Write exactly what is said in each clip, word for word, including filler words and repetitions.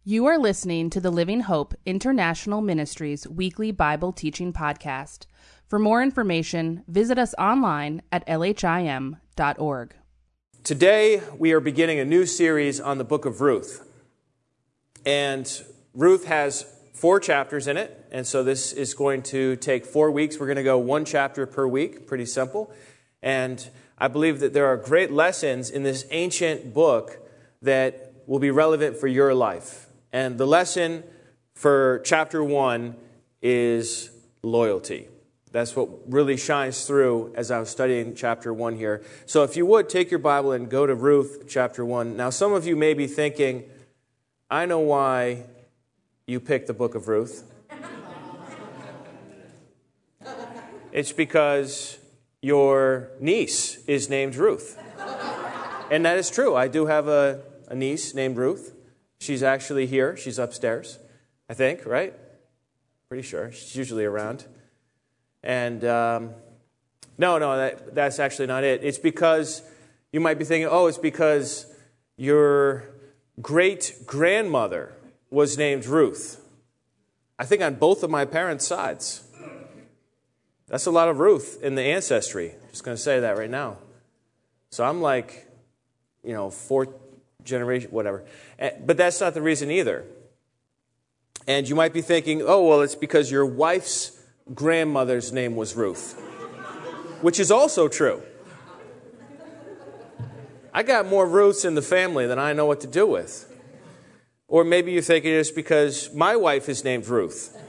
You are listening to the Living Hope International Ministries weekly Bible teaching podcast. For more information, visit us online at L H I M dot org. Today, we are beginning a new series on the book of Ruth. And Ruth has four chapters in it, and so this is going to take four weeks. We're going to go one chapter per week, pretty simple. And I believe that there are great lessons in this ancient book that will be relevant for your life. And the lesson for chapter one is loyalty. That's what really shines through as I was studying chapter one here. So if you would, take your Bible and go to Ruth chapter one. Now, some of you may be thinking, I know why you picked the book of Ruth. It's because your niece is named Ruth. And that is true. I do have a, a niece named Ruth. She's actually here. She's upstairs, I think, right? Pretty sure. She's usually around. And um, no, no, that, that's actually not it. It's because you might be thinking, oh, it's because your great-grandmother was named Ruth. I think on both of my parents' sides. That's a lot of Ruth in the ancestry. Just going to say that right now. So I'm like, you know, fourth generation, whatever. But that's not the reason either. And you might be thinking, oh, well, it's because your wife's grandmother's name was Ruth, which is also true. I got more Ruths in the family than I know what to do with. Or maybe you're thinking it's because my wife is named Ruth.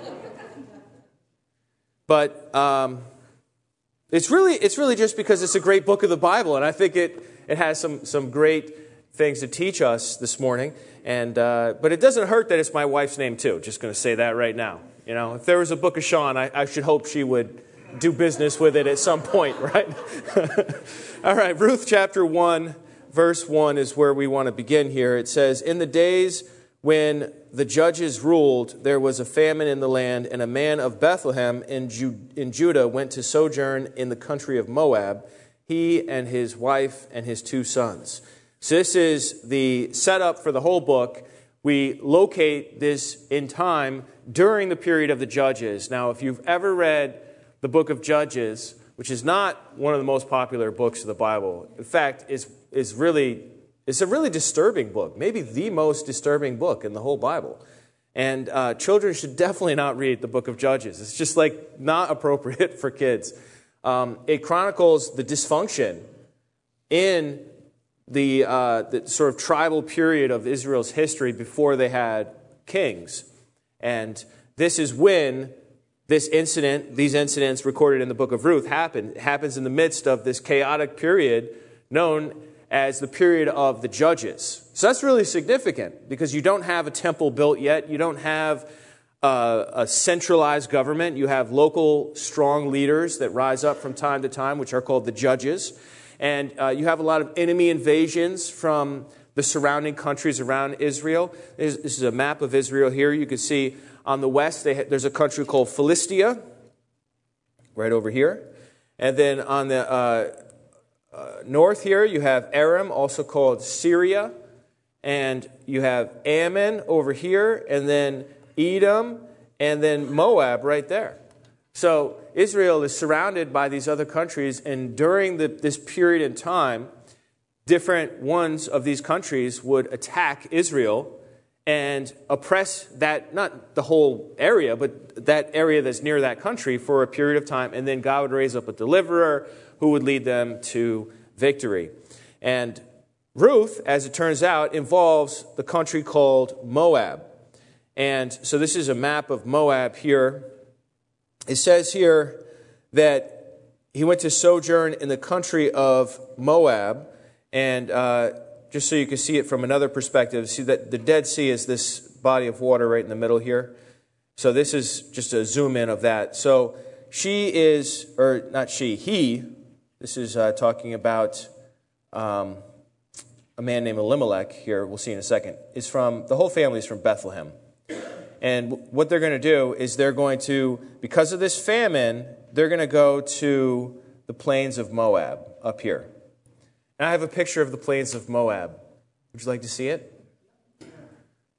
But um, it's really it's really just because it's a great book of the Bible, and I think it it has some some great things to teach us this morning. And uh, but it doesn't hurt that it's my wife's name too. Just going to say that right now. You know, if there was a book of Sean, I, I should hope she would do business with it at some point, right? All right, Ruth chapter one, verse one is where we want to begin here. It says, "In the days when the judges ruled, there was a famine in the land, and a man of Bethlehem in, Ju- in Judah went to sojourn in the country of Moab, he and his wife and his two sons." So this is the setup for the whole book. We locate this in time during the period of the Judges. Now, if you've ever read the book of Judges, which is not one of the most popular books of the Bible, in fact, is is really it's a really disturbing book, maybe the most disturbing book in the whole Bible. And uh, children should definitely not read the book of Judges. It's just like not appropriate for kids. Um, it chronicles the dysfunction in the, uh, the sort of tribal period of Israel's history before they had kings. And this is when this incident, these incidents recorded in the book of Ruth happen. It happens in the midst of this chaotic period known as the period of the Judges. So that's really significant because you don't have a temple built yet. You don't have uh, a centralized government. You have local strong leaders that rise up from time to time, which are called the judges. And uh, you have a lot of enemy invasions from the surrounding countries around Israel. This is a map of Israel here. You can see on the west, they ha- there's a country called Philistia, right over here. And then on the uh, uh, north here, you have Aram, also called Syria. And you have Ammon over here, and then Edom, and then Moab right there. So Israel is surrounded by these other countries, and during the, this period in time, different ones of these countries would attack Israel and oppress that, not the whole area, but that area that's near that country for a period of time, and then God would raise up a deliverer who would lead them to victory. And Ruth, as it turns out, involves the country called Moab. And so this is a map of Moab here. It says here that he went to sojourn in the country of Moab. And uh, just so you can see it from another perspective, see that the Dead Sea is this body of water right in the middle here. So this is just a zoom in of that. So she is, or not she, he, this is uh, talking about um, a man named Elimelech here, we'll see in a second, is from, the whole family is from Bethlehem. And what they're going to do is they're going to, because of this famine, they're going to go to the plains of Moab up here. And I have a picture of the plains of Moab. Would you like to see it?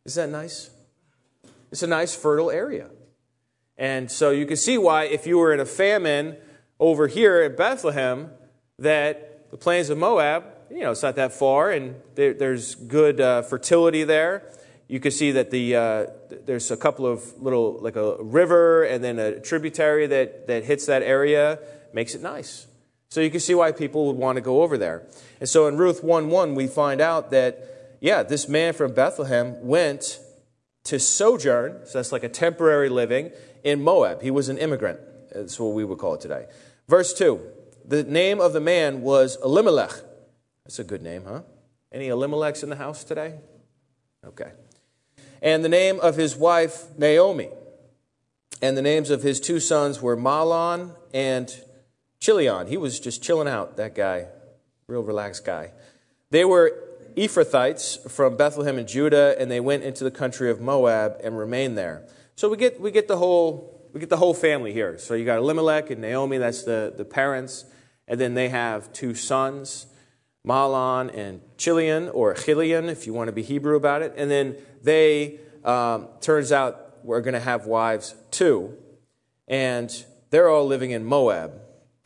Isn't that nice? It's a nice fertile area. And so you can see why if you were in a famine over here at Bethlehem, that the plains of Moab, you know, it's not that far, and there, there's good uh, fertility there. You can see that the uh, there's a couple of little, like a river and then a tributary that, that hits that area, makes it nice. So you can see why people would want to go over there. And so in Ruth one one, we find out that, yeah, this man from Bethlehem went to sojourn, so that's like a temporary living, in Moab. He was an immigrant. That's what we would call it today. Verse two, the name of the man was Elimelech. That's a good name, huh? Any Elimelechs in the house today? Okay. And the name of his wife, Naomi. And the names of his two sons were Mahlon and Chilion. He was just chilling out, that guy. Real relaxed guy. They were Ephrathites from Bethlehem and Judah, and they went into the country of Moab and remained there. So we get we get the whole we get the whole family here. So you got Elimelech and Naomi, that's the, the parents, and then they have two sons, Mahlon and Chilion, or Chilion, if you want to be Hebrew about it. And then they, um, turns out, we're going to have wives too. And they're all living in Moab.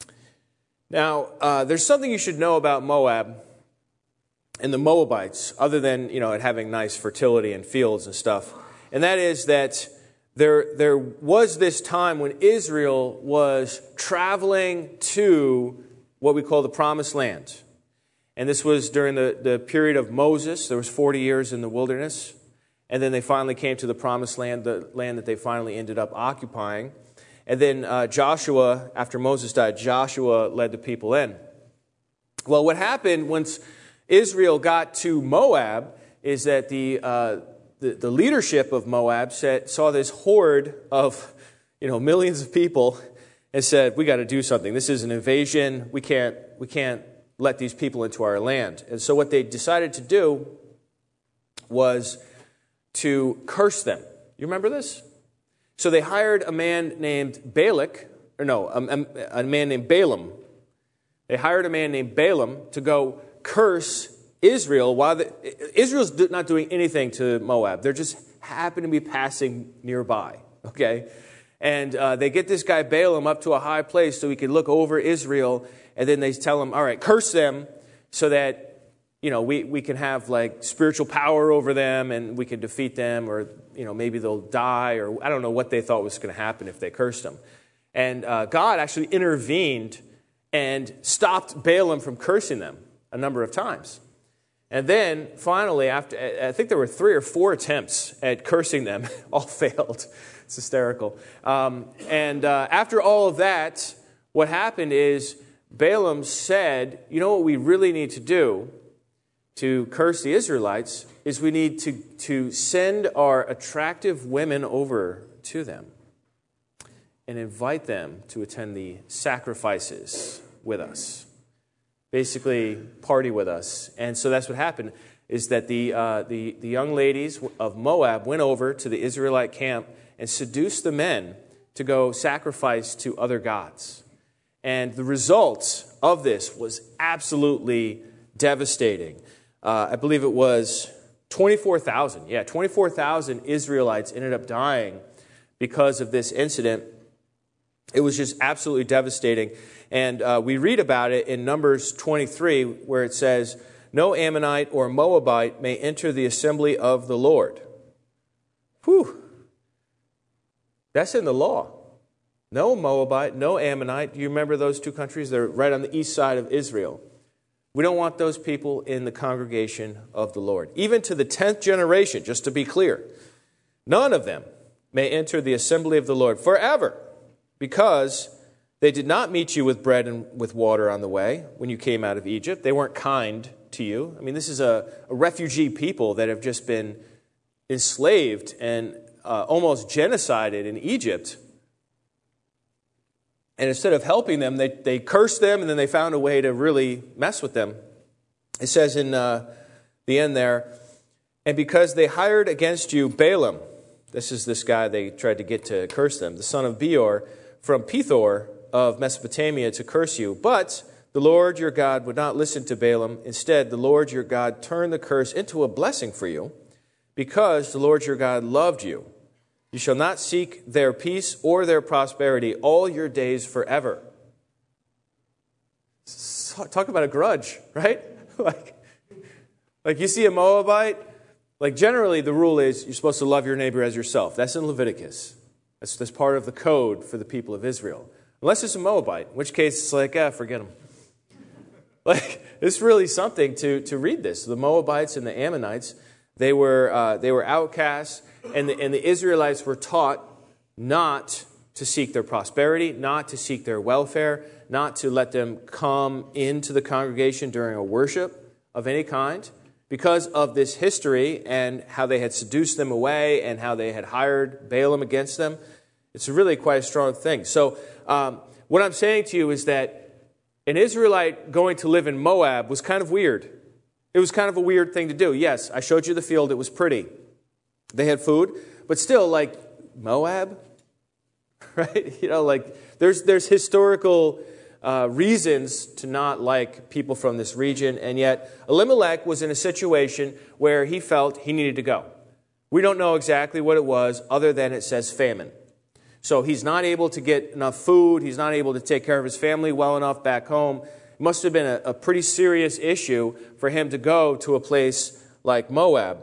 Now, uh, there's something you should know about Moab and the Moabites, other than, you know, it having nice fertility and fields and stuff. And that is that there, there was this time when Israel was traveling to what we call the Promised Land. And this was during the, the period of Moses. There was forty years in the wilderness. And then they finally came to the Promised Land, the land that they finally ended up occupying. And then uh, Joshua, after Moses died, Joshua led the people in. Well, what happened once Israel got to Moab is that the uh, the, the leadership of Moab said, saw this horde of, you know, millions of people and said, we got to do something. This is an invasion. We can't we can't let these people into our land. And so what they decided to do was to curse them. You remember this? So they hired a man named Balak, or no, a, a man named Balaam. They hired a man named Balaam to go curse Israel while the, Israel's not doing anything to Moab. They're just happen to be passing nearby, okay? And uh, they get this guy Balaam up to a high place so he can look over Israel, and then they tell him, all right, curse them so that, you know, we, we can have like spiritual power over them and we can defeat them, or, you know, maybe they'll die, or I don't know what they thought was going to happen if they cursed them. And uh, God actually intervened and stopped Balaam from cursing them a number of times. And then finally, after I think there were three or four attempts at cursing them, all failed. It's hysterical. Um, and uh, after all of that, what happened is Balaam said, you know what we really need to do to curse the Israelites is we need to, to send our attractive women over to them and invite them to attend the sacrifices with us. Basically, party with us. And so that's what happened, is that the, uh, the, the young ladies of Moab went over to the Israelite camp and seduced the men to go sacrifice to other gods. And the result of this was absolutely devastating. Uh, I believe it was twenty-four thousand. Yeah, twenty-four thousand Israelites ended up dying because of this incident. It was just absolutely devastating. And uh, we read about it in Numbers twenty-three, where it says, no Ammonite or Moabite may enter the assembly of the Lord. Whew. That's in the law. No Moabite, no Ammonite. Do you remember those two countries? They're right on the east side of Israel. We don't want those people in the congregation of the Lord. Even to the tenth generation, just to be clear, none of them may enter the assembly of the Lord forever, because they did not meet you with bread and with water on the way when you came out of Egypt. They weren't kind to you. I mean, this is a, a refugee people that have just been enslaved and uh, almost genocided in Egypt. And instead of helping them, they, they cursed them, and then they found a way to really mess with them. It says in uh, the end there, and because they hired against you Balaam, this is this guy they tried to get to curse them, the son of Beor, from Pethor of Mesopotamia to curse you. But the Lord your God would not listen to Balaam. Instead, the Lord your God turned the curse into a blessing for you, because the Lord your God loved you. You shall not seek their peace or their prosperity all your days forever. So, talk about a grudge, right? like, like you see a Moabite, like generally the rule is you're supposed to love your neighbor as yourself. That's in Leviticus. That's, that's part of the code for the people of Israel. Unless it's a Moabite, in which case it's like, ah, forget them. Like, it's really something to, to read this. The Moabites and the Ammonites, they were uh, they were outcasts, and the, and the Israelites were taught not to seek their prosperity, not to seek their welfare, not to let them come into the congregation during a worship of any kind, because of this history and how they had seduced them away and how they had hired Balaam against them. It's really quite a strong thing. So um, what I'm saying to you is that an Israelite going to live in Moab was kind of weird. It was kind of a weird thing to do. Yes, I showed you the field. It was pretty. They had food, but still, like, Moab? Right? You know, like, there's there's historical uh, reasons to not like people from this region, and yet Elimelech was in a situation where he felt he needed to go. We don't know exactly what it was, other than it says famine. So he's not able to get enough food. He's not able to take care of his family well enough back home. It must have been a, a pretty serious issue for him to go to a place like Moab.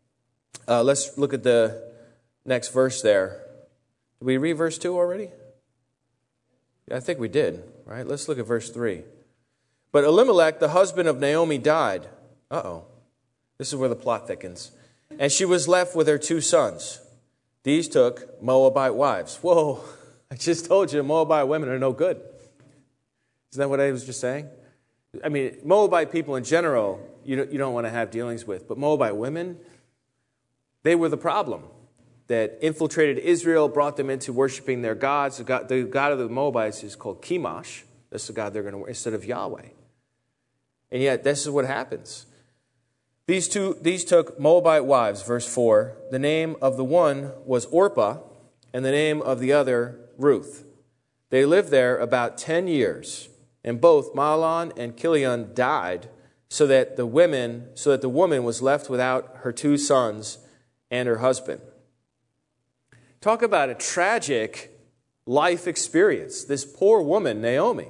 Uh, let's look at the next verse there. Did we read verse two already? Yeah, I think we did. Right? Let's look at verse three. But Elimelech, the husband of Naomi, died. Uh-oh. This is where the plot thickens. And she was left with her two sons. These took Moabite wives. Whoa, I just told you Moabite women are no good. Isn't that what I was just saying? I mean, Moabite people in general, you don't, you don't want to have dealings with. But Moabite women, they were the problem that infiltrated Israel, brought them into worshiping their gods. The god, the god of the Moabites is called Chemosh. That's the god they're going to worship instead of Yahweh. And yet, this is what happens. These two, these took Moabite wives, verse four. The name of the one was Orpah, and the name of the other Ruth. They lived there about ten years, and both Mahlon and Chilion died, so that the women, so that the woman was left without her two sons and her husband. Talk about a tragic life experience. This poor woman, Naomi.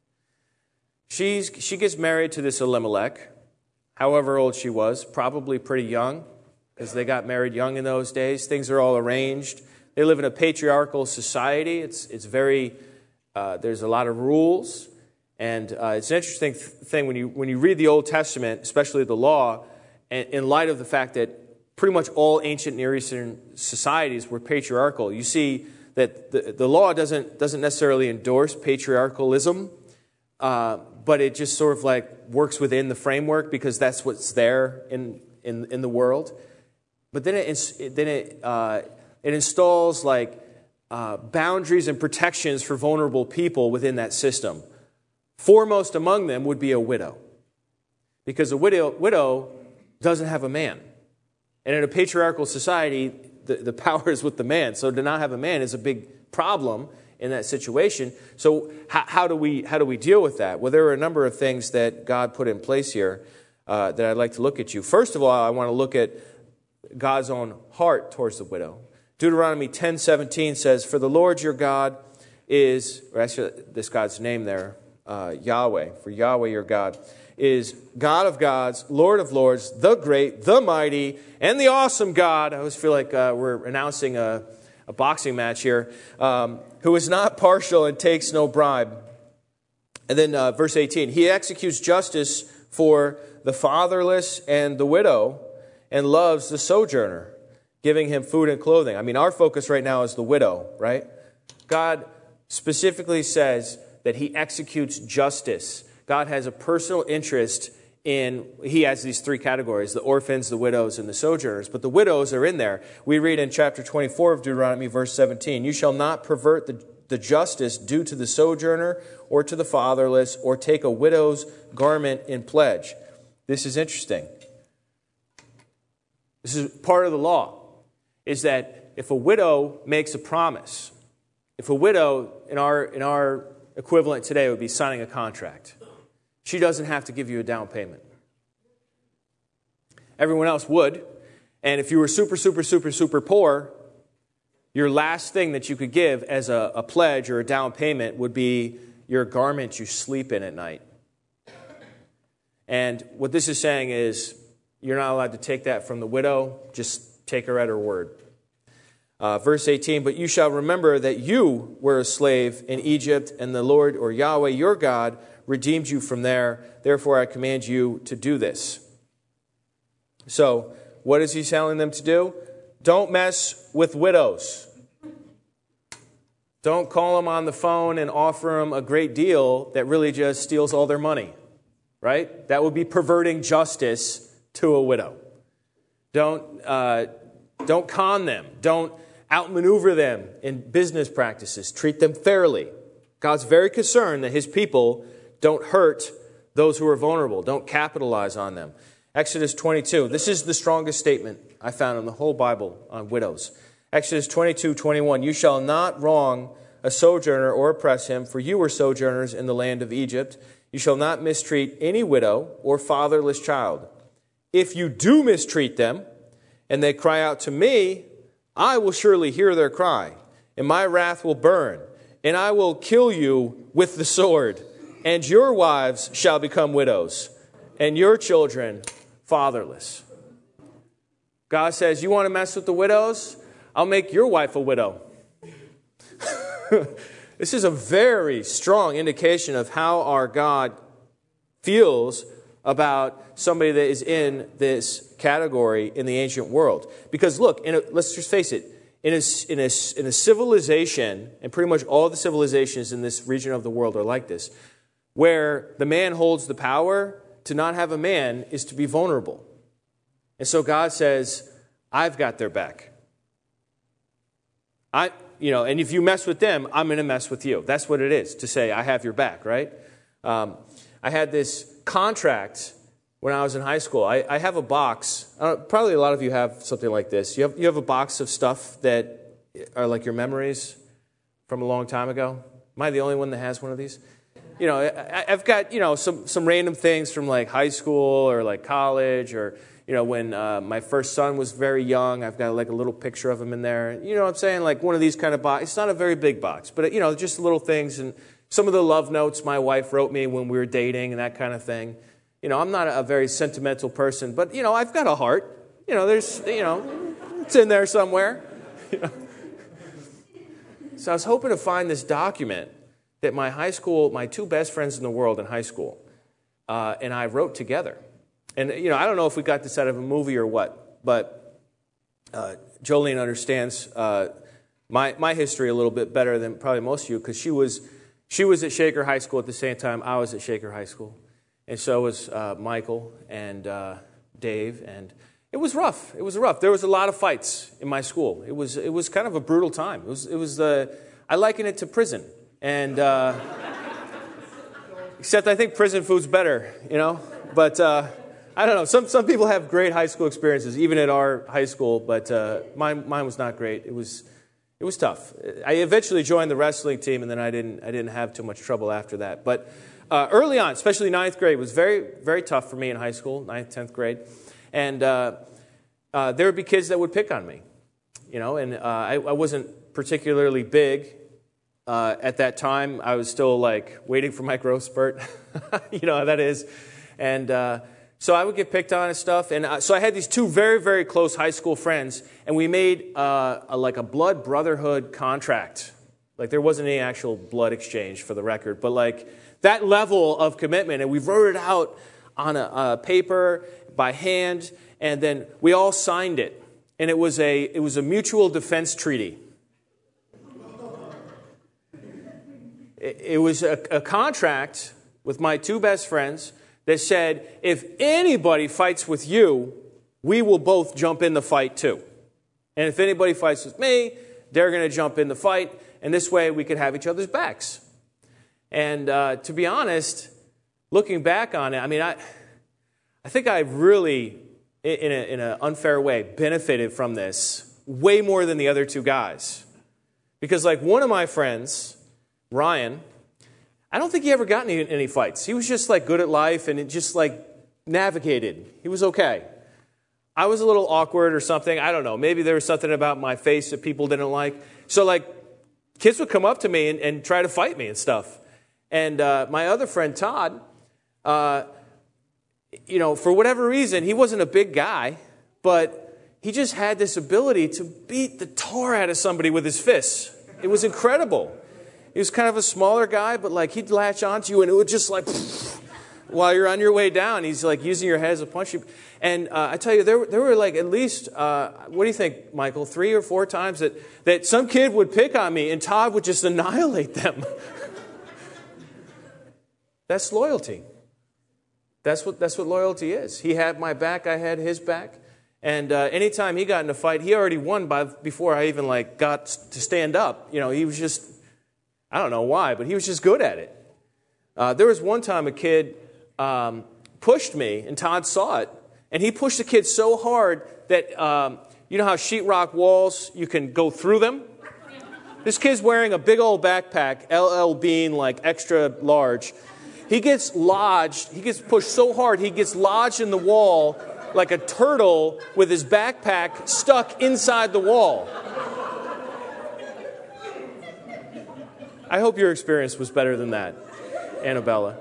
She's she gets married to this Elimelech. However old she was, probably pretty young, because they got married young in those days. Things are all arranged. They live in a patriarchal society. It's it's very, uh, there's a lot of rules. And uh, it's an interesting th- thing when you when you read the Old Testament, especially the law, and in light of the fact that pretty much all ancient Near Eastern societies were patriarchal, you see that the, the law doesn't doesn't necessarily endorse patriarchalism, uh, but it just sort of like works within the framework because that's what's there in in, in the world. But then it then it uh, it installs like uh, boundaries and protections for vulnerable people within that system. Foremost among them would be a widow, because a widow widow doesn't have a man, and in a patriarchal society, the, the power is with the man. So to not have a man is a big problem in that situation. So how, how do we how do we deal with that? Well, there are a number of things that God put in place here uh, that I'd like to look at you. First of all, I want to look at God's own heart towards the widow. Deuteronomy ten seventeen says, "For the Lord your God is," or actually this God's name there, uh, Yahweh, for Yahweh your God, is God of gods, Lord of lords, the great, the mighty, and the awesome God. I always feel like uh, we're announcing a, a boxing match here. Um, who is not partial and takes no bribe. And then uh, verse eighteen, he executes justice for the fatherless and the widow and loves the sojourner, giving him food and clothing. I mean, our focus right now is the widow, right? God specifically says that he executes justice. God has a personal interest in, he has these three categories, the orphans, the widows, and the sojourners. But the widows are in there. We read in chapter twenty-four of Deuteronomy, verse seventeen, you shall not pervert the, the justice due to the sojourner or to the fatherless or take a widow's garment in pledge. This is interesting. This is part of the law, is that if a widow makes a promise, if a widow, in our, in our equivalent today, would be signing a contract, she doesn't have to give you a down payment. Everyone else would. And if you were super, super, super, super poor, your last thing that you could give as a, a pledge or a down payment would be your garment you sleep in at night. And what this is saying is you're not allowed to take that from the widow. Just take her at her word. Uh, verse eighteen, but you shall remember that you were a slave in Egypt, and the Lord, or Yahweh your God, redeemed you from there. Therefore I command you to do this. So, what is he telling them to do? Don't mess with widows. Don't call them on the phone and offer them a great deal that really just steals all their money. Right? That would be perverting justice to a widow. Don't, uh, don't con them. Don't outmaneuver them in business practices. Treat them fairly. God's very concerned that his people don't hurt those who are vulnerable. Don't capitalize on them. Exodus twenty-two. This is the strongest statement I found in the whole Bible on widows. Exodus twenty-two, twenty-one. You shall not wrong a sojourner or oppress him, for you were sojourners in the land of Egypt. You shall not mistreat any widow or fatherless child. If you do mistreat them, and they cry out to me, I will surely hear their cry, and my wrath will burn, and I will kill you with the sword, and your wives shall become widows, and your children fatherless. God says, you want to mess with the widows? I'll make your wife a widow. This is a very strong indication of how our God feels about somebody that is in this category in the ancient world. Because look, in a, let's just face it, in a, in, a, in a civilization, and pretty much all the civilizations in this region of the world are like this, where the man holds the power, to not have a man is to be vulnerable. And so God says, I've got their back. I, you know, and if you mess with them, I'm going to mess with you. That's what it is to say, I have your back, right? Um, I had this contract when I was in high school. I, I have a box. Uh, probably a lot of you have something like this. You have you have a box of stuff that are like your memories from a long time ago. Am I the only one that has one of these? You know, I, I've got, you know, some, some random things from like high school or like college or, you know, when uh, my first son was very young. I've got like a little picture of him in there. You know what I'm saying? Like one of these kind of boxes. It's not a very big box, but, you know, just little things. And some of the love notes my wife wrote me when we were dating and that kind of thing. You know, I'm not a very sentimental person, but, you know, I've got a heart. You know, there's, you know, it's in there somewhere. You know? So I was hoping to find this document that my high school, my two best friends in the world in high school, uh, and I wrote together. And, you know, I don't know if we got this out of a movie or what, but uh, Jolene understands uh, my my history a little bit better than probably most of you, because she was she was at Shaker High School at the same time I was at Shaker High School, and so was uh, Michael and uh, Dave, and it was rough. It was rough. There was a lot of fights in my school. It was it was kind of a brutal time. It was it was the I liken it to prison. And, uh, except I think prison food's better, you know, but, uh, I don't know. Some, some people have great high school experiences, even at our high school, but, uh, mine, mine was not great. It was, it was tough. I eventually joined the wrestling team, and then I didn't, I didn't have too much trouble after that. But, uh, early on, especially ninth grade, was very, very tough for me in high school, ninth, tenth grade. And, uh, uh, there would be kids that would pick on me, you know, and, uh, I, I wasn't particularly big. Uh, at that time, I was still like waiting for my growth spurt. You know how that is. And uh, so I would get picked on and stuff. And uh, so I had these two very, very close high school friends, and we made uh, a, like a blood brotherhood contract. Like there wasn't any actual blood exchange, for the record, but like that level of commitment. And we wrote it out on a, a paper by hand, and then we all signed it. And it was a it was a mutual defense treaty. It was a, a contract with my two best friends that said, if anybody fights with you, we will both jump in the fight too. And if anybody fights with me, they're going to jump in the fight. And this way we could have each other's backs. And uh, to be honest, looking back on it, I mean, I, I think I really, in a, in an unfair way, benefited from this way more than the other two guys. Because like one of my friends, Ryan, I don't think he ever got in any, any fights. He was just like good at life and it just like navigated. He was okay. I was a little awkward or something. I don't know. Maybe there was something about my face that people didn't like. So like kids would come up to me and, and try to fight me and stuff. And uh, my other friend, Todd, uh, you know, for whatever reason, he wasn't a big guy, but he just had this ability to beat the tar out of somebody with his fists. It was incredible. He was kind of a smaller guy, but like he'd latch onto you and it would just like, while you're on your way down, he's like using your head as a punch. And uh, I tell you, there, there were like at least, uh, what do you think, Michael, three or four times that, that some kid would pick on me and Todd would just annihilate them. That's loyalty. That's what that's what loyalty is. He had my back, I had his back. And uh, anytime he got in a fight, he already won by before I even like got to stand up. You know, he was just, I don't know why, but he was just good at it. Uh, there was one time a kid um, pushed me, and Todd saw it. And he pushed the kid so hard that, um, you know how sheetrock walls, you can go through them? This kid's wearing a big old backpack, L L Bean, like extra large. He gets lodged, he gets pushed so hard, he gets lodged in the wall like a turtle with his backpack stuck inside the wall. I hope your experience was better than that, Annabella.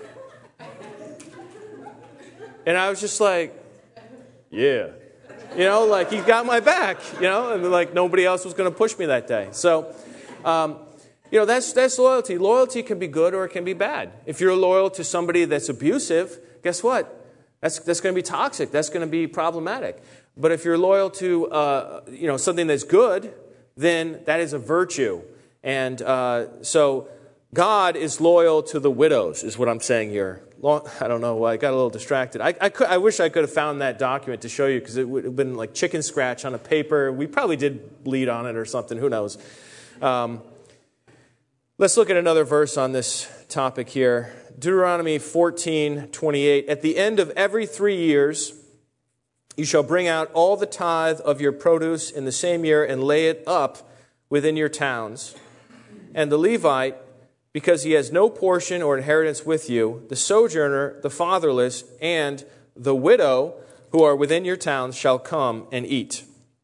And I was just like, yeah. You know, like he got my back, you know, and like nobody else was going to push me that day. So, um, you know, that's that's loyalty. Loyalty can be good or it can be bad. If you're loyal to somebody that's abusive, guess what? That's that's going to be toxic. That's going to be problematic. But if you're loyal to, uh, you know, something that's good, then that is a virtue. And uh, so God is loyal to the widows, is what I'm saying here. Long, I don't know why. I got a little distracted. I, I, could, I wish I could have found that document to show you because it would have been like chicken scratch on a paper. We probably did bleed on it or something. Who knows? Um, let's look at another verse on this topic here. Deuteronomy fourteen twenty-eight. At the end of every three years, you shall bring out all the tithe of your produce in the same year and lay it up within your towns. And the Levite, because he has no portion or inheritance with you, the sojourner, the fatherless, and the widow who are within your towns shall come and eat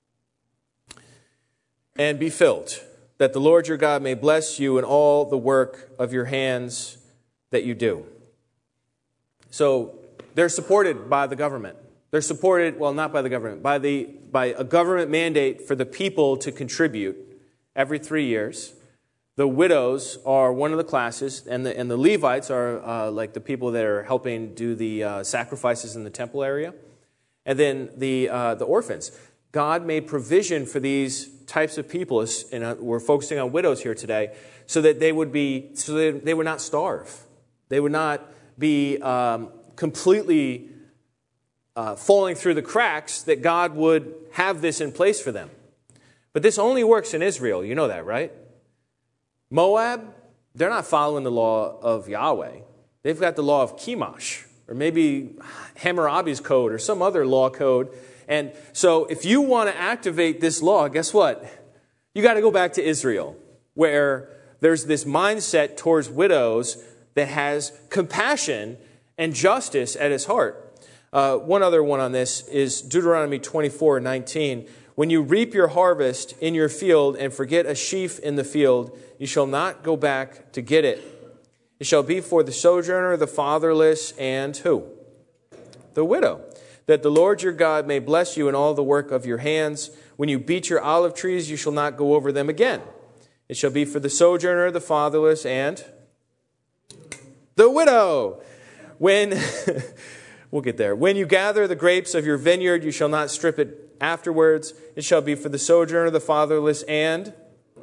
and be filled, that the Lord your God may bless you in all the work of your hands that you do. So they're supported by the government. They're supported, well, not by the government, by the by a government mandate for the people to contribute every three years. The widows are one of the classes, and the, and the Levites are uh, like the people that are helping do the uh, sacrifices in the temple area. And then the uh, the orphans. God made provision for these types of people, and uh, we're focusing on widows here today, so that they would be, so they, they would not starve. They would not be um, completely uh, falling through the cracks, that God would have this in place for them. But this only works in Israel. You know that, right? Moab, they're not following the law of Yahweh. They've got the law of Chemosh, or maybe Hammurabi's code, or some other law code. And so if you want to activate this law, guess what? You got to go back to Israel, where there's this mindset towards widows that has compassion and justice at its heart. Uh, one other one on this is Deuteronomy twenty-four nineteen. When you reap your harvest in your field and forget a sheaf in the field, you shall not go back to get it. It shall be for the sojourner, the fatherless, and who? The widow. That the Lord your God may bless you in all the work of your hands. When you beat your olive trees, you shall not go over them again. It shall be for the sojourner, the fatherless, and the widow. When, we'll get there. When you gather the grapes of your vineyard, you shall not strip it afterwards. It shall be for the sojourner, the fatherless, and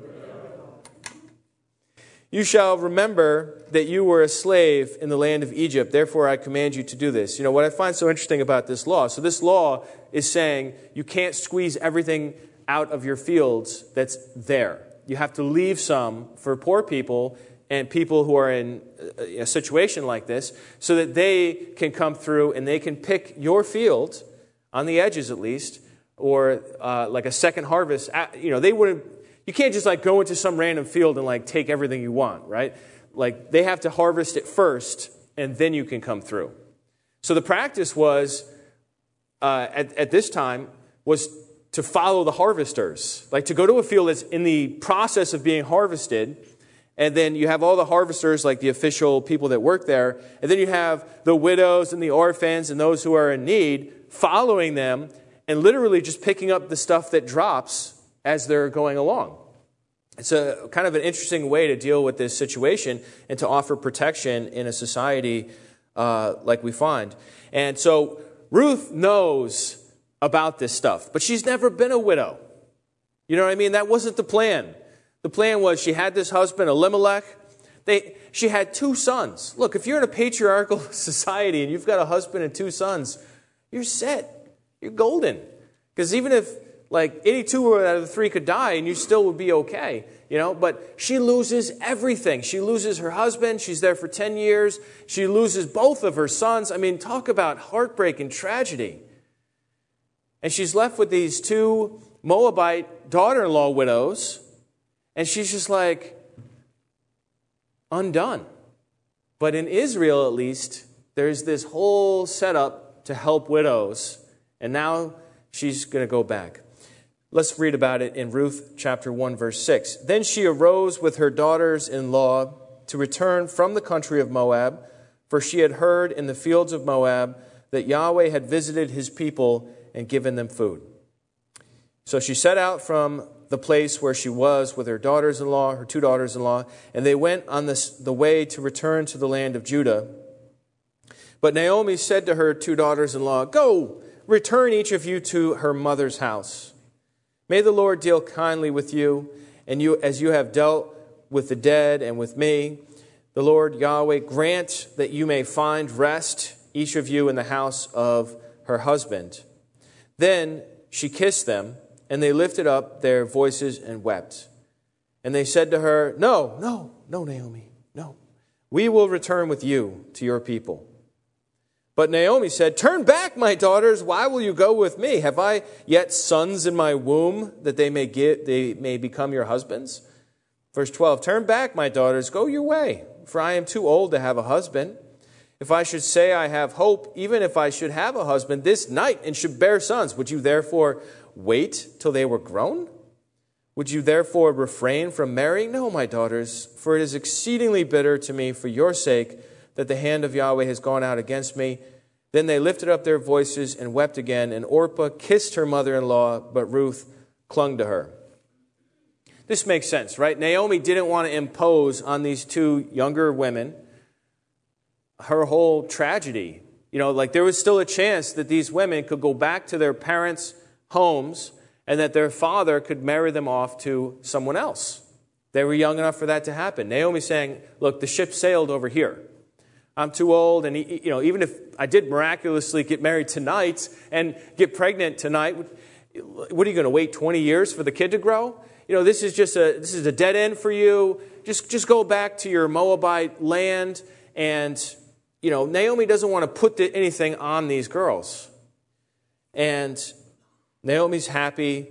you shall remember that you were a slave in the land of Egypt. Therefore, I command you to do this. You know, what I find so interesting about this law, so this law is saying you can't squeeze everything out of your fields that's there. You have to leave some for poor people and people who are in a situation like this so that they can come through and they can pick your field, on the edges at least, or uh, like a second harvest. You know, they wouldn't, you can't just like go into some random field and like take everything you want, right? Like they have to harvest it first and then you can come through. So the practice was uh, at, at this time was to follow the harvesters, like to go to a field that's in the process of being harvested. And then you have all the harvesters, like the official people that work there. And then you have the widows and the orphans and those who are in need following them and literally just picking up the stuff that drops as they're going along. It's a kind of an interesting way to deal with this situation and to offer protection in a society uh, like we find. And so Ruth knows about this stuff, but she's never been a widow. You know what I mean? That wasn't the plan. The plan was she had this husband, Elimelech. They, she had two sons. Look, if you're in a patriarchal society and you've got a husband and two sons, you're set. You're golden. Because even if like eighty-two out of the three could die and you still would be okay, you know, but she loses everything. She loses her husband. She's there for ten years. She loses both of her sons. I mean, talk about heartbreak and tragedy. And she's left with these two Moabite daughter-in-law widows. And she's just like undone. But in Israel, at least, there's this whole setup to help widows. And now she's going to go back. Let's read about it in Ruth chapter one, verse six. Then she arose with her daughters-in-law to return from the country of Moab, for she had heard in the fields of Moab that Yahweh had visited his people and given them food. So she set out from the place where she was with her daughters-in-law, her two daughters-in-law, and they went on this, the way to return to the land of Judah. But Naomi said to her two daughters-in-law, "Go, return each of you to her mother's house. May the Lord deal kindly with you, and you as you have dealt with the dead and with me. The Lord Yahweh grant that you may find rest, each of you in the house of her husband." Then she kissed them, and they lifted up their voices and wept. And they said to her, "No, no, no, Naomi, no. We will return with you to your people." But Naomi said, "Turn back, my daughters. Why will you go with me? Have I yet sons in my womb that they may get, they may become your husbands?" Verse twelve, "Turn back, my daughters. Go your way, for I am too old to have a husband. If I should say I have hope, even if I should have a husband this night and should bear sons, would you therefore wait till they were grown? Would you therefore refrain from marrying? No, my daughters, for it is exceedingly bitter to me for your sake that the hand of Yahweh has gone out against me." Then they lifted up their voices and wept again, and Orpah kissed her mother-in-law, but Ruth clung to her. This makes sense, right? Naomi didn't want to impose on these two younger women her whole tragedy. You know, like there was still a chance that these women could go back to their parents' homes and that their father could marry them off to someone else. They were young enough for that to happen. Naomi's saying, look, the ship sailed over here. I'm too old, and you know, even if I did miraculously get married tonight and get pregnant tonight, what are you going to wait twenty years for the kid to grow? You know, this is just a this is a dead end for you. Just just go back to your Moabite land. And you know, Naomi doesn't want to put anything on these girls. And Naomi's happy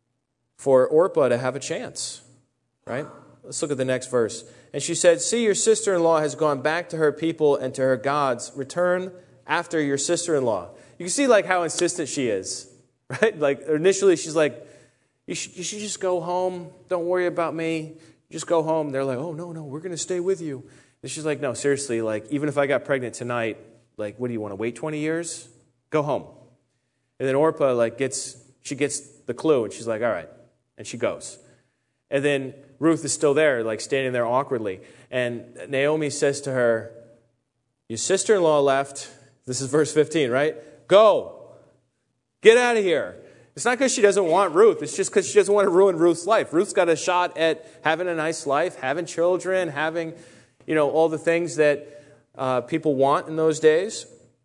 for Orpah to have a chance, right? Let's look at the next verse. And she said, "See, your sister-in-law has gone back to her people and to her gods. Return after your sister-in-law." You can see like how insistent she is, right? Like initially she's like, you should, you should just go home. Don't worry about me. Just go home. They're like, "Oh, no, no, we're going to stay with you." And she's like, "No, seriously, like even if I got pregnant tonight, like what do you want to wait twenty years? Go home." And then Orpah like gets, she gets the clue and she's like, "All right." And she goes. And then Ruth is still there, like standing there awkwardly. And Naomi says to her, "Your sister-in-law left." This is verse fifteen, right? "Go. Get out of here." It's not because she doesn't want Ruth. It's just because she doesn't want to ruin Ruth's life. Ruth's got a shot at having a nice life, having children, having, you know, all the things that uh, people want in those days.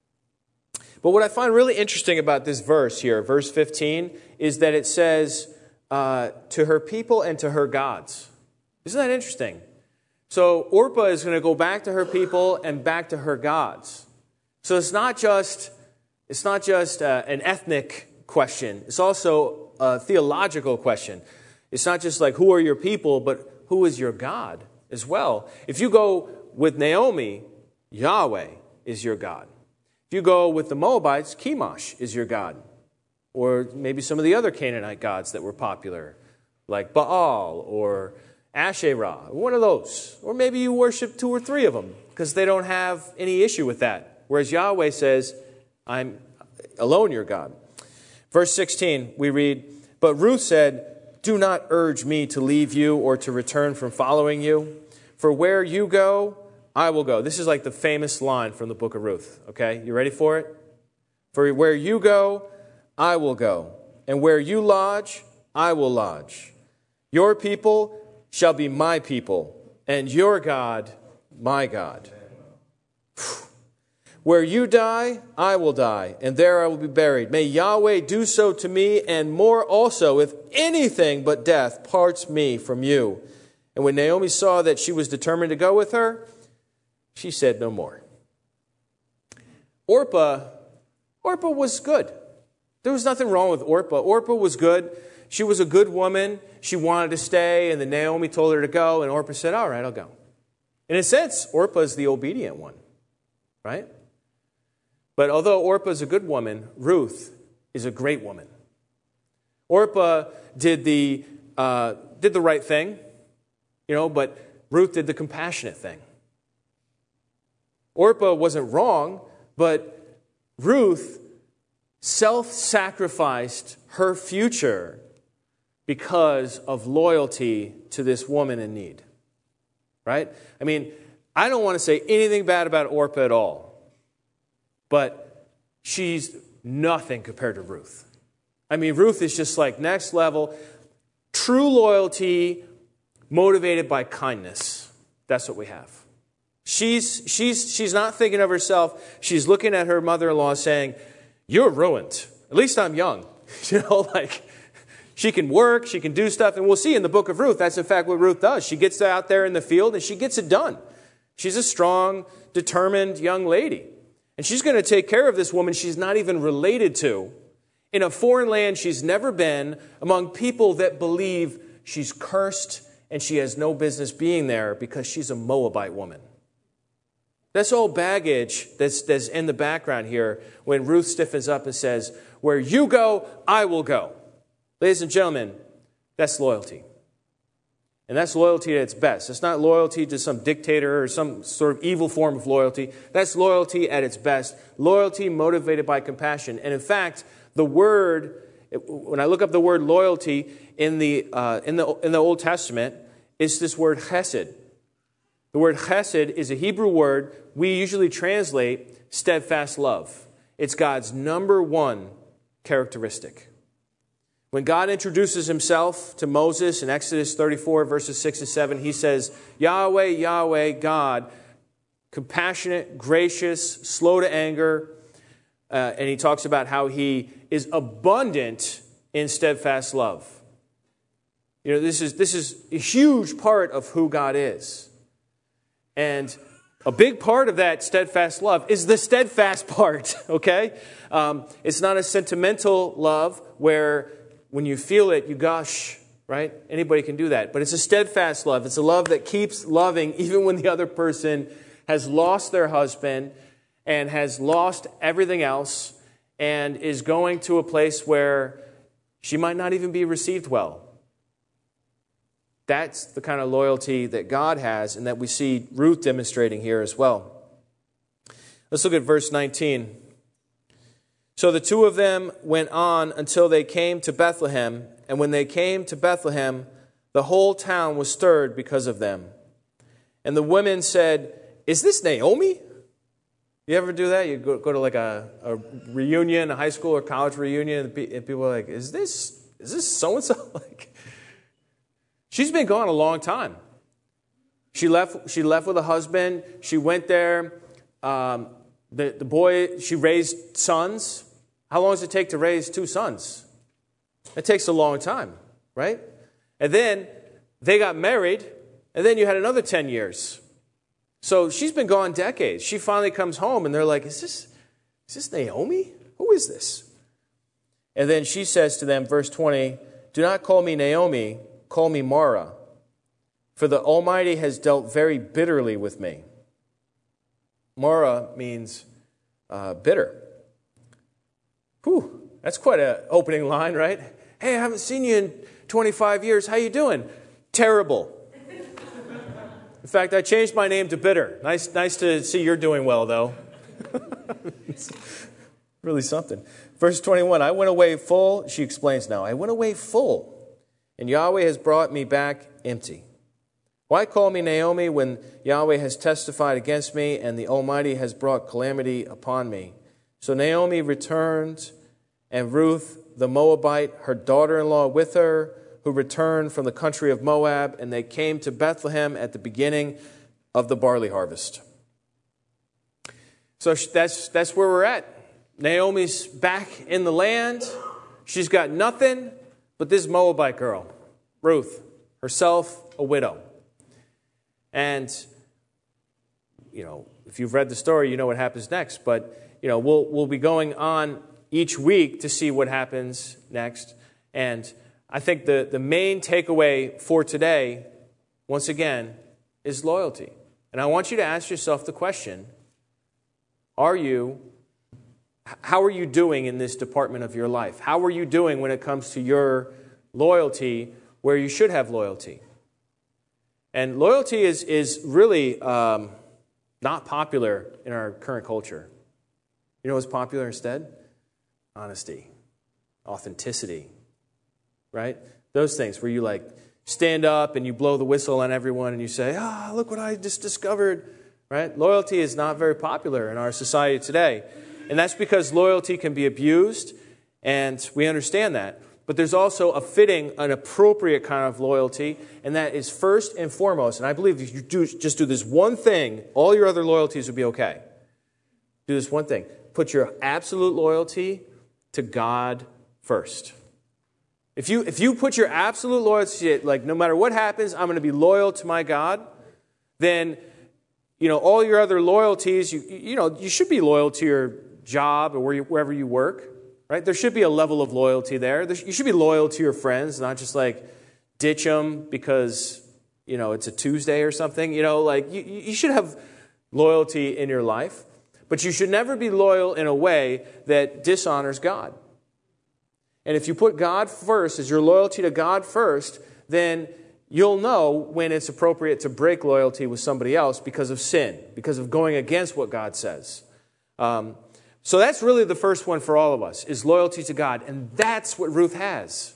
But what I find really interesting about this verse here, verse fifteen, is that it says, uh, to her people and to her gods. Isn't that interesting? So Orpah is going to go back to her people and back to her gods. So it's not just, it's not just uh, an ethnic question. It's also a theological question. It's not just like, who are your people, but who is your God as well? If you go with Naomi, Yahweh is your God. If you go with the Moabites, Chemosh is your god. Or maybe some of the other Canaanite gods that were popular, like Baal or Asherah, one of those. Or maybe you worship two or three of them because they don't have any issue with that. Whereas Yahweh says, I'm alone your God. Verse sixteen, we read, but Ruth said, do not urge me to leave you or to return from following you. For where you go, I will go. This is like the famous line from the book of Ruth. Okay, you ready for it? For where you go, I will go. And where you lodge, I will lodge. Your people shall be my people, and your God, my God. Where you die, I will die, and there I will be buried. May Yahweh do so to me, and more also, if anything but death parts me from you. And when Naomi saw that she was determined to go with her, she said no more. Orpah, Orpah was good. There was nothing wrong with Orpah. Orpah was good. She was a good woman. She wanted to stay, and then Naomi told her to go, and Orpah said, all right, I'll go. In a sense, Orpah is the obedient one, right? But although Orpah is a good woman, Ruth is a great woman. Orpah did the uh, did the right thing, you know, but Ruth did the compassionate thing. Orpah wasn't wrong, but Ruth self-sacrificed her future because of loyalty to this woman in need. Right? I mean, I don't want to say anything bad about Orpah at all. But she's nothing compared to Ruth. I mean, Ruth is just like next level. True loyalty motivated by kindness. That's what we have. She's, she's, she's not thinking of herself. She's looking at her mother-in-law saying, you're ruined. At least I'm young. You know, like she can work, she can do stuff. And we'll see in the book of Ruth, that's in fact what Ruth does. She gets out there in the field and she gets it done. She's a strong, determined young lady. And she's going to take care of this woman she's not even related to in a foreign land she's never been, among people that believe she's cursed and she has no business being there because she's a Moabite woman. That's all baggage that's, that's in the background here when Ruth stiffens up and says, where you go, I will go. Ladies and gentlemen, that's loyalty. And that's loyalty at its best. It's not loyalty to some dictator or some sort of evil form of loyalty. That's loyalty at its best. Loyalty motivated by compassion. And in fact, the word, when I look up the word loyalty in the uh, in the in the Old Testament, it's this word chesed. The word chesed is a Hebrew word we usually translate steadfast love. It's God's number one characteristic. When God introduces himself to Moses in Exodus thirty-four, verses six and seven, he says, Yahweh, Yahweh, God, compassionate, gracious, slow to anger. Uh, and he talks about how he is abundant in steadfast love. You know, this is, this is a huge part of who God is. And a big part of that steadfast love is the steadfast part, okay? Um, it's not a sentimental love where when you feel it, you gush, right? Anybody can do that. But it's a steadfast love. It's a love that keeps loving even when the other person has lost their husband and has lost everything else and is going to a place where she might not even be received well. That's the kind of loyalty that God has and that we see Ruth demonstrating here as well. Let's look at verse nineteen. So the two of them went on until they came to Bethlehem, and when they came to Bethlehem, the whole town was stirred because of them. And the women said, is this Naomi? You ever do that? You go, go to like a, a reunion, a high school or college reunion, and people are like, is this is this so-and-so? Like, she's been gone a long time. She left, she left with a husband. She went there. Um, the, the boy, she raised sons. How long does it take to raise two sons? It takes a long time, right? And then they got married, and then you had another ten years. So she's been gone decades. She finally comes home, and they're like, is this, is this Naomi? Who is this? And then she says to them, verse twenty, do not call me Naomi, call me Mara, for the Almighty has dealt very bitterly with me. Mara means uh, bitter. Whew, that's quite an opening line, right? Hey, I haven't seen you in twenty-five years. How you doing? Terrible. In fact, I changed my name to Bitter. Nice, nice to see you're doing well, though. It's really something. Verse twenty-one, I went away full. She explains now, I went away full, and Yahweh has brought me back empty. Why call me Naomi when Yahweh has testified against me and the Almighty has brought calamity upon me? So Naomi returned, and Ruth the Moabite, her daughter-in-law with her, who returned from the country of Moab, and they came to Bethlehem at the beginning of the barley harvest. So that's that's where we're at. Naomi's back in the land. She's got nothing but this Moabite girl, Ruth, herself a widow. And, you know, if you've read the story, you know what happens next. But, you know, we'll we'll be going on each week to see what happens next. And I think the, the main takeaway for today, once again, is loyalty. And I want you to ask yourself the question, are you, how are you doing in this department of your life? How are you doing when it comes to your loyalty where you should have loyalty? And loyalty is, is really um, not popular in our current culture. You know what's popular instead? Honesty, authenticity, right? Those things where you like stand up and you blow the whistle on everyone and you say, ah, look what I just discovered, right? Loyalty is not very popular in our society today. And that's because loyalty can be abused, and we understand that. But there's also a fitting, an appropriate kind of loyalty, and that is first and foremost, and I believe if you do, just do this one thing, all your other loyalties will be okay. Do this one thing. Put your absolute loyalty to God first. If you if you put your absolute loyalty, like no matter what happens, I'm going to be loyal to my God, then, you know, all your other loyalties, you you know, you should be loyal to your job or where you, wherever you work. Right? There should be a level of loyalty there. there. You should be loyal to your friends, not just like ditch them because, you know, it's a Tuesday or something. You know, like you, you should have loyalty in your life, but you should never be loyal in a way that dishonors God. And if you put God first, as your loyalty to God first, then you'll know when it's appropriate to break loyalty with somebody else because of sin, because of going against what God says. Um, So that's really the first one for all of us, is loyalty to God. And that's what Ruth has.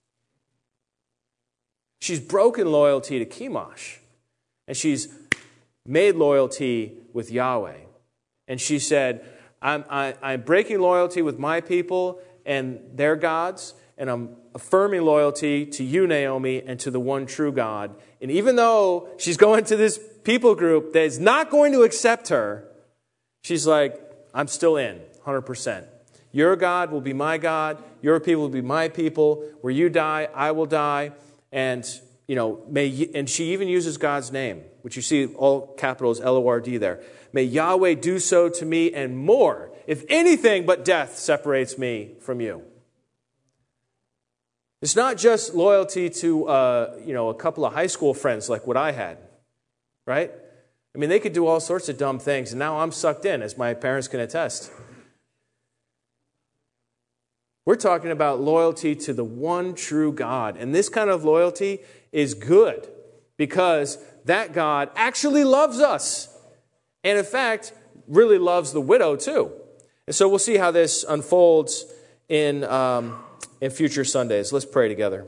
She's broken loyalty to Chemosh. And she's made loyalty with Yahweh. And she said, I'm, I, I'm breaking loyalty with my people and their gods. And I'm affirming loyalty to you, Naomi, and to the one true God. And even though she's going to this people group that is not going to accept her, she's like, I'm still in, one hundred percent. Your God will be my God. Your people will be my people. Where you die, I will die. And, you know, may, and she even uses God's name, which you see all capitals L O R D there. May Yahweh do so to me and more, if anything but death separates me from you. It's not just loyalty to, uh, you know, a couple of high school friends like what I had, right? I mean, they could do all sorts of dumb things, and now I'm sucked in, as my parents can attest. We're talking about loyalty to the one true God. And this kind of loyalty is good because that God actually loves us. And in fact, really loves the widow too. And so we'll see how this unfolds in, um, in future Sundays. Let's pray together.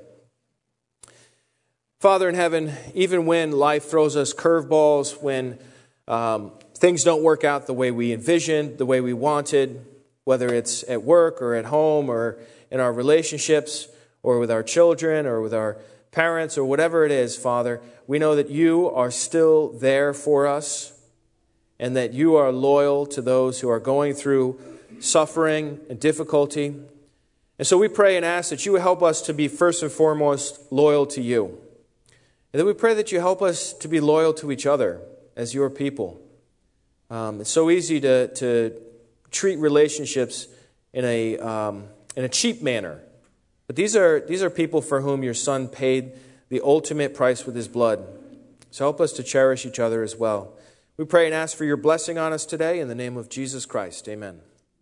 Father in heaven, even when life throws us curveballs, when um, things don't work out the way we envisioned, the way we wanted, whether it's at work or at home or in our relationships or with our children or with our parents or whatever it is, Father, we know that you are still there for us and that you are loyal to those who are going through suffering and difficulty. And so we pray and ask that you would help us to be first and foremost loyal to you. And then we pray that you help us to be loyal to each other as your people. Um, it's so easy to, to treat relationships in a um, in a cheap manner. But these are these are people for whom your Son paid the ultimate price with his blood. So help us to cherish each other as well. We pray and ask for your blessing on us today in the name of Jesus Christ. Amen.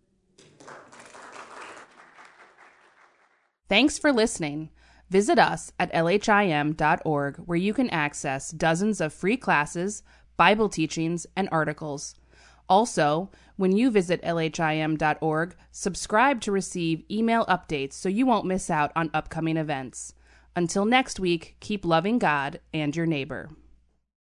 Thanks for listening. Visit us at L H I M dot org, where you can access dozens of free classes, Bible teachings, and articles. Also, when you visit L H I M dot org, subscribe to receive email updates so you won't miss out on upcoming events. Until next week, keep loving God and your neighbor.